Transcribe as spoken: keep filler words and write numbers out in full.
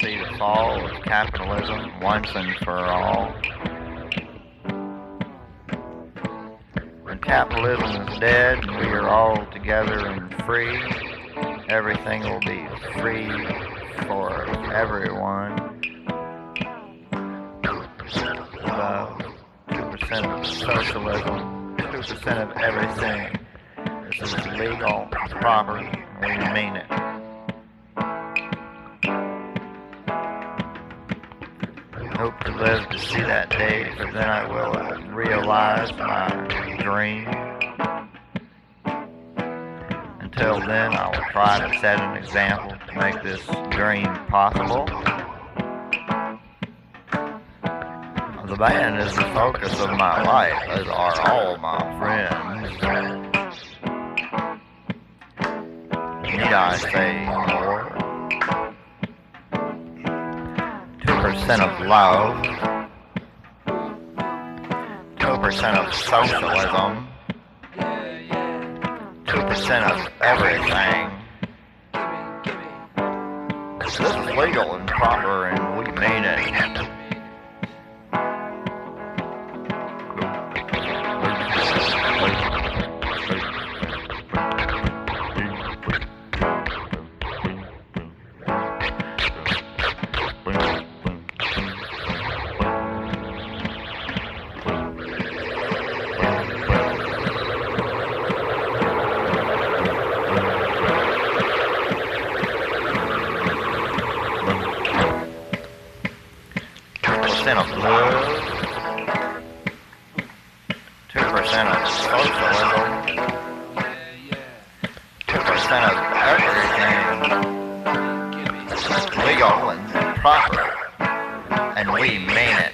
see the fall of capitalism once and for all. When capitalism is dead and we are all together and free, everything will be free for everyone. Love, two percent of socialism, two percent of everything. This is legal, proper, and we mean it. I hope to live to see that day, for then I will have realized my dream. Until then, I will try to set an example to make this dream possible. The band is the focus of my life, as are all my friends. Need I say more? Two percent of love, two percent of socialism, two percent of everything. This is legal and proper, and we mean it. two percent of love, two percent of socialism, two percent of everything legal and proper, and we mean it.